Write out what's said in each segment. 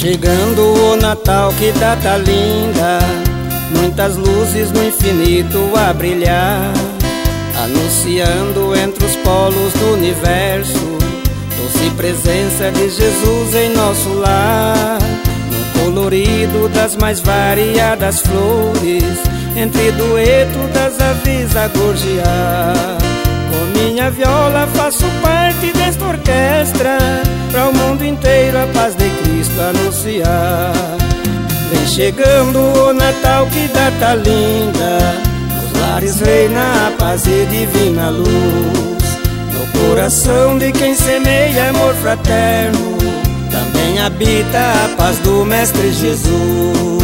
chegando o Natal, que data linda, muitas luzes no infinito a brilhar, anunciando entre os polos do universo, doce presença de Jesus em nosso lar. No colorido das mais variadas flores, entre dueto das aves a gorjear, com minha viola faço parte desta orquestra, para o mundo inteiro a paz de Cristo anunciar. Vem chegando o Natal, que data linda, nos lares reina a paz e divina luz. No coração de quem semeia amor fraterno, também habita a paz do Mestre Jesus.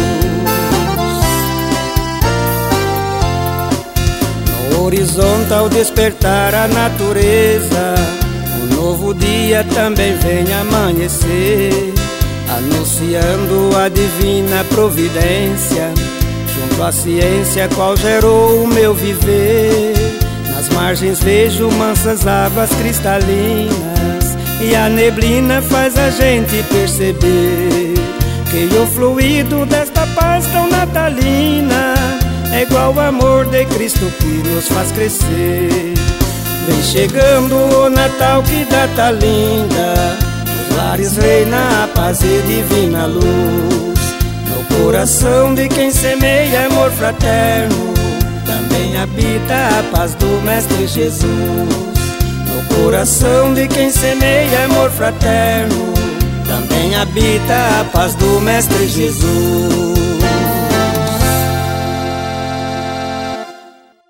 No horizonte, ao despertar a natureza, um novo dia também vem amanhecer, anunciando a divina providência, junto à ciência qual gerou o meu viver. Nas margens vejo mansas águas cristalinas, e a neblina faz a gente perceber que o fluido desta paz tão natalina é igual ao amor de Cristo que nos faz crescer. Vem chegando o Natal, que data linda, nos lares reina a paz e divina luz. No coração de quem semeia amor fraterno, também habita a paz do Mestre Jesus. No coração de quem semeia amor fraterno, também habita a paz do Mestre Jesus.